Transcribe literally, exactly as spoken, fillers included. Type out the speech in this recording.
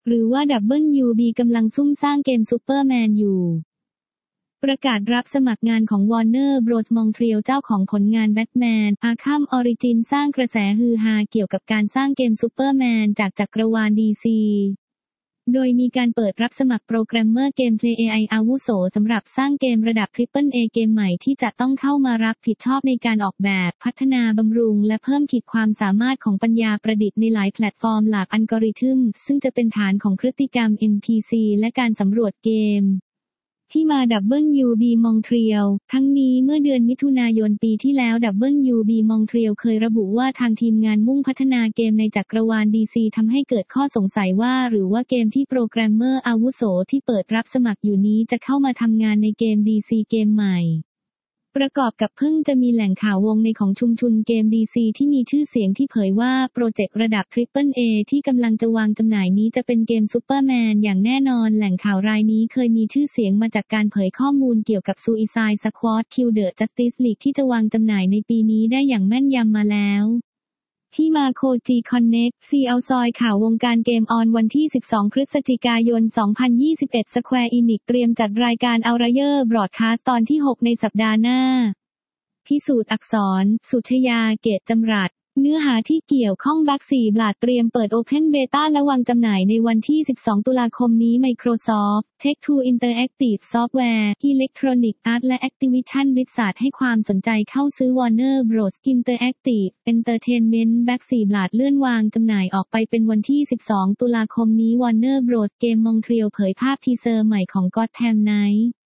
หรือว่า ดับเบิลยู บี กำลังซุ่มสร้างเกมซูเปอร์แมนอยู่ประกาศรับสมัครงานของ Warner Bros. Montreal เจ้าของผลงาน Batman Arkham Origins สร้างกระแสฮือฮาเกี่ยวกับการสร้างเกมซูเปอร์แมนจากจักรวาล ดี ซี โดยมีการเปิดรับสมัครโปรแกรมเมอร์เกมเพลย์ เอ ไอ อาวุโสสำหรับสร้างเกมระดับ ทริปเปิล เอ เกมใหม่ที่จะต้องเข้ามารับผิดชอบในการออกแบบพัฒนาบำรุงและเพิ่มขีดความสามารถของปัญญาประดิษฐ์ในหลายแพลตฟอร์มหลากอัลกอริทึมซึ่งจะเป็นฐานของพฤติกรรม เอ็น พี ซี และการสำรวจเกมที่มา ดับเบิลยู บี Montreal ทั้งนี้เมื่อเดือนมิถุนายนปีที่แล้ว ดับเบิลยู บี Montreal เคยระบุว่าทางทีมงานมุ่งพัฒนาเกมในจักรวาล ดี ซี ทำให้เกิดข้อสงสัยว่าหรือว่าเกมที่โปรแกรมเมอร์อาวุโสที่เปิดรับสมัครอยู่นี้จะเข้ามาทำงานในเกม ดี ซี เกมใหม่ประกอบกับเพิ่งจะมีแหล่งข่าววงในของชุมชนเกม ดี ซี ที่มีชื่อเสียงที่เผยว่าโปรเจกต์ระดับ ทริปเปิล เอ ที่กำลังจะวางจำหน่ายนี้จะเป็นเกมซูเปอร์แมนอย่างแน่นอนแหล่งข่าวรายนี้เคยมีชื่อเสียงมาจากการเผยข้อมูลเกี่ยวกับ Suicide Squad Kill the Justice League ที่จะวางจำหน่ายในปีนี้ได้อย่างแม่นยำมาแล้วที่มาโคจิคอนเน็ก ซี เอาซอยข่าววงการเกมออนวันที่สิบสองพฤศจิกายนสองพันยี่สิบเอ็ด Square Enix เตรียมจัดรายการ Outrider Broadcast ตอนที่หกในสัปดาห์หน้าพิสูจน์อักษรสุชยาเกตจำรัดเนื้อหาที่เกี่ยวข้องบัคสี่บลาดเตรียมเปิด Open Beta และวางจำหน่ายในวันที่สิบสองตุลาคมนี้ Microsoft Take-Two Interactive Software Electronic Arts และ Activision Blizzard ให้ความสนใจเข้าซื้อ Warner Bros. Interactive Entertainment บัคสี่บลาดเลื่อนวางจำหน่ายออกไปเป็นวันที่สิบสองตุลาคมนี้ Warner Bros. Game Montreal เผยภาพทีเซอร์ใหม่ของ Gotham Knights